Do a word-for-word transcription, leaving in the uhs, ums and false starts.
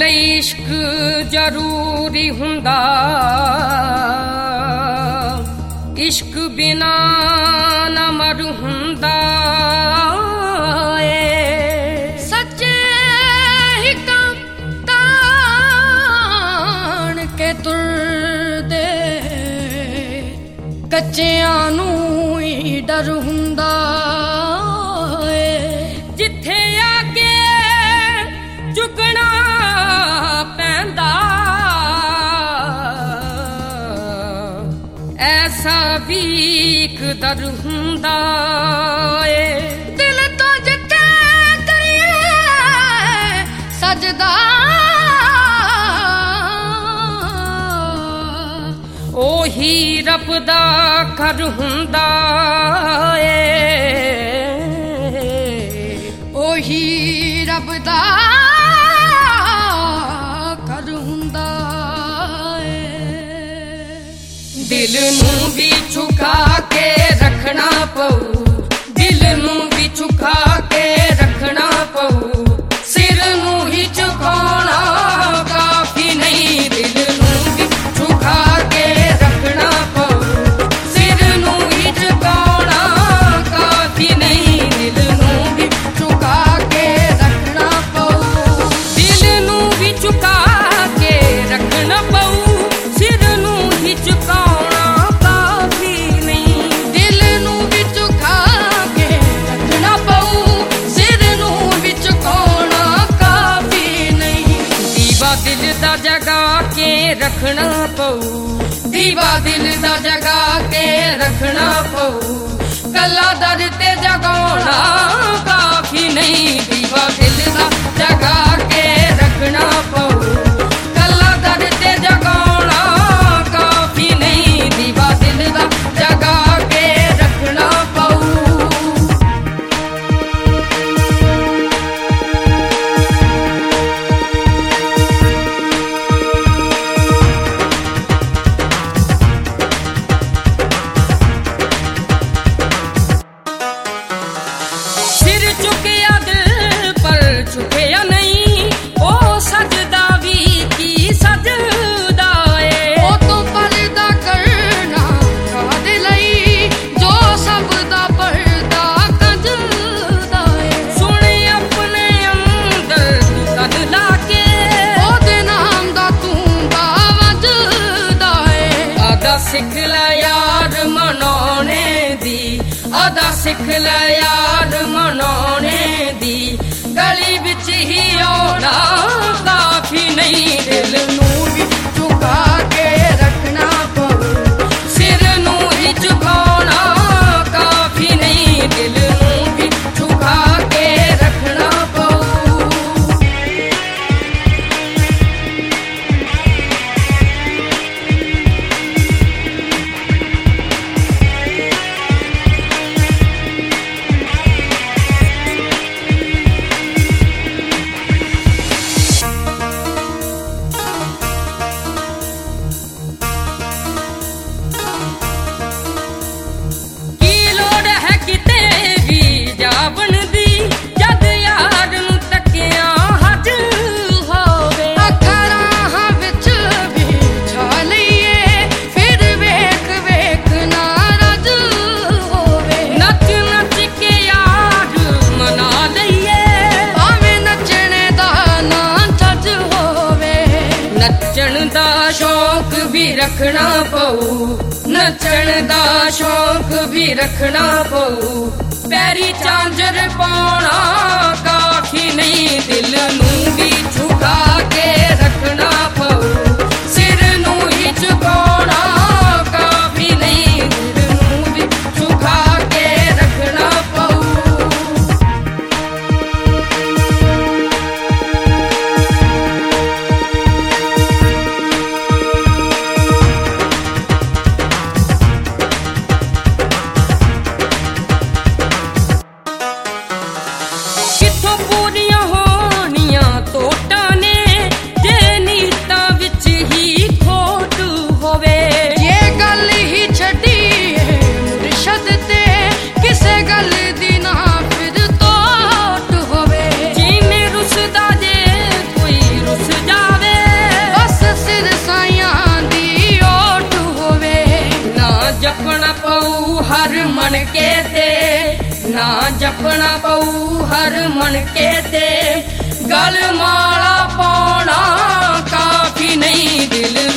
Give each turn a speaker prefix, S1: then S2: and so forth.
S1: ਲਈ ਇਸ਼ਕ ਜ਼ਰੂਰੀ ਹੁੰਦਾ, ਇਸ਼ਕ ਬਿਨਾ ਨਾ ਮਰ ਹੁੰਦਾ ਏ। ਸੱਚੇ ਹਿਕਮ ਤਾਣ ਕੇ ਤੁਰਦੇ, ਕੱਚਿਆਂ ਨੂੰ ਹੀ ਡਰ ਹੁੰਦਾ ਏ। ਜਿੱਥੇ ਆ ਕੇ ਝੁਕਣਾ ਪੈਂਦਾ, ਐਸਾ ਵੀ ਇੱਕ ਦਰ ਹੁੰਦਾ ਏ। ਦਿਲ ਤੋਂ ਜਿੱਥੇ ਕਰੀਏ ਸਜਦਾ, ਉਹੀ ਰੱਬ ਦਾ ਘਰ ਹੁੰਦਾ ਏ। ਉਹੀ ਰੱਬ ਦਾ ਘਰ ਹੁੰਦਾ ਏ। ਦਿਲ ਨੂੰ ਵੀ ਝੁਕਾ ਕੇ ਰੱਖਣਾ ਪਊ, ਦਿਲ ਨੂੰ ਵੀ ਝੁਕਾ ਕੇ ਰੱਖਣਾ ਪਊ। ਸਿਰ ਨੂੰ ਹੀ ਝੁਕਾਉਣਾ ਕਾਫੀ ਨਹੀਂ, ਦਿਲ ਨੂੰ ਵੀ ਝੁਕਾ ਕੇ ਰੱਖਣਾ ਪਊ। ਸਿਰ ਨੂੰ ਹੀ ਝੁਕਾਉਣਾ ਕਾਫੀ ਨਹੀਂ, ਦਿਲ ਨੂੰ ਵੀ ਝੁਕਾ ਕੇ ਰੱਖਣਾ ਪਊ। ਦਿਲ ਨੂੰ ਵੀ ਝੁਕਾ ਕੇ ਰੱਖਣਾ ਪਊ, ਸਿਰ ਨੂੰ ਹੀ ਝੁਕਾਉਣਾ ਕਾਫੀ ਨਹੀਂ। ਦਿਲ ਨੂੰ ਵੀ ਝੁਕਾ ਕੇ ਰੱਖਣਾ ਪਊ, ਸਿਰ ਨੂੰ ਵੀ ਝੁਕਾਉਣਾ ਕਾਫੀ ਨਹੀਂ। ਦੀਵਾ ਦਿਲ ਦਾ ਜਗਾ ਕੇ ਰੱਖਣਾ ਪਊ, ਦੀਵਾ ਦਿਲ ਦਾ ਜਗਾ ਕੇ ਰੱਖਣਾ ਪਊ। ਕੱਲਾ ਦਰ ਤੇ ਜਗਾਉਣਾ ਕਾਫੀ ਨਹੀਂ, ਦੀਵਾ ਦਿਲ ਦਾ ਜਗਾ ਕੇ ਰੱਖਣਾ ਪਊ। ਕੱਲਾ ਦਰ ਤੇ ਜਗਾਉਣਾ ਕਾਫੀ ਨਹੀਂ, ਦੀਵਾ ਦਿਲ ਦਾ ਜਗਾ ਕੇ ਰੱਖਣਾ ਪਊ। ਸਿਰ ਝੁਕਿਆ ਦਿਲ ਪਰ ਝੁਕਿਆ ਨਹੀਂ, ਉਹ ਸਜਦਾ ਵੀ ਕੀ ਸਜਦਾ ਏ। ਉਹ ਤੋਂ ਪਰਦਾ ਕਰਨਾ ਕਾਹਦੇ ਲਈ, ਜੋ ਸਭ ਦਾ ਪਰਦਾ ਕੱਢਦਾ ਏ। ਸੁਣ ਆਪਣੇ ਅੰਦਰ ਕੰਨ ਲਾ ਕੇ, ਉਹਦੇ ਨਾਮ ਦਾ ਤੂੰਬਾ ਵੱਜਦਾ ਏ। ਆਦਾ ਸਿੱਖ ਲੈ ਯਾਰ ਮਨਾਉਣੇ ਦੀ, ਆਦਾ ਸਿੱਖ ਲੈ ਯਾਰ ਮਨਾਉਣੇ ਦੀ। ਗਲੀ ਵਿੱਚ ਹੀ ਆਉਣਾ ਕਾਫੀ ਨਹੀਂ, ਦਿਲ ਨੂੰ ਵੀ ਝੁਕਾ ਕੇ ਰੱਖਣਾ ਪਊ। ਸਿਰ ਨੂੰ ਹੀ ਝੁਕਾਉਣਾ ਕਾਫੀ ਨਹੀਂ, ਦਿਲ ਨੂੰ ਵੀ ਝੁਕਾ ਕੇ ਰੱਖਣਾ ਪਊ। ਕੀ ਲੋੜ ਹੈ ਕਿਤੇ ਵੀ ਜਾਵਣ ਦੀ, ਜਦ ਯਾਰ ਨੂੰ ਤੱਕਿਆ ਹੱਜ ਹੋਵੇ। ਅੱਖਰਾਂ ਵਿੱਚ ਵੀ ਛਾ ਲਈਏ, ਫਿਰ ਵੇਖ ਵੇਖ ਨਾ ਰੱਜ ਹੋਵੇ। ਨੱਚ ਨੱਚ ਕੇ ਯਾਰ ਮਨਾ ਲਈਏ, ਭਾਵੇਂ ਨੱਚਣੇ ਦਾ ਨਾ ਛੱਜ ਹੋਵੇ। ਨੱਚਣ ਦਾ ਸ਼ੌਕ ਵੀ ਰੱਖਣਾ ਪਊ, ਨੱਚਣ ਦਾ ਸ਼ੌਕ ਵੀ ਰੱਖਣਾ ਪਊ। ਪੈਰੀ ਝਾਂਜਰ ਪਾਉਣਾ ਕਾਫੀ ਨਹੀਂ, ਦਿਲ ਨੂੰ ਵੀ ਝੁਕਾ ਕੇ ਰੱਖਣਾ ਪਊ। ਸਿਰ ਨੂੰ ਹੀ ਝੁਕਾਉਣਾ ਕਾਫੀ ਨਹੀਂ, ਦਿਲ ਨੂੰ ਵੀ ਝੁਕਾ ਕੇ ਰੱਖਣਾ ਪਊ। ਕਿੱਥੋਂ ਪੂਰੀਆਂ ਹੋਣੀਆਂ ਤੋੜ ਮਣਕੇ ਤੇ ਨਾ ਜਪਣਾ ਪਊ ਹਰ ਮਣਕੇ ਤੇ ਗਲ ਮਾਲਾ ਪਾਉਣਾ ਕਾਫੀ ਨਹੀਂ ਦਿਲ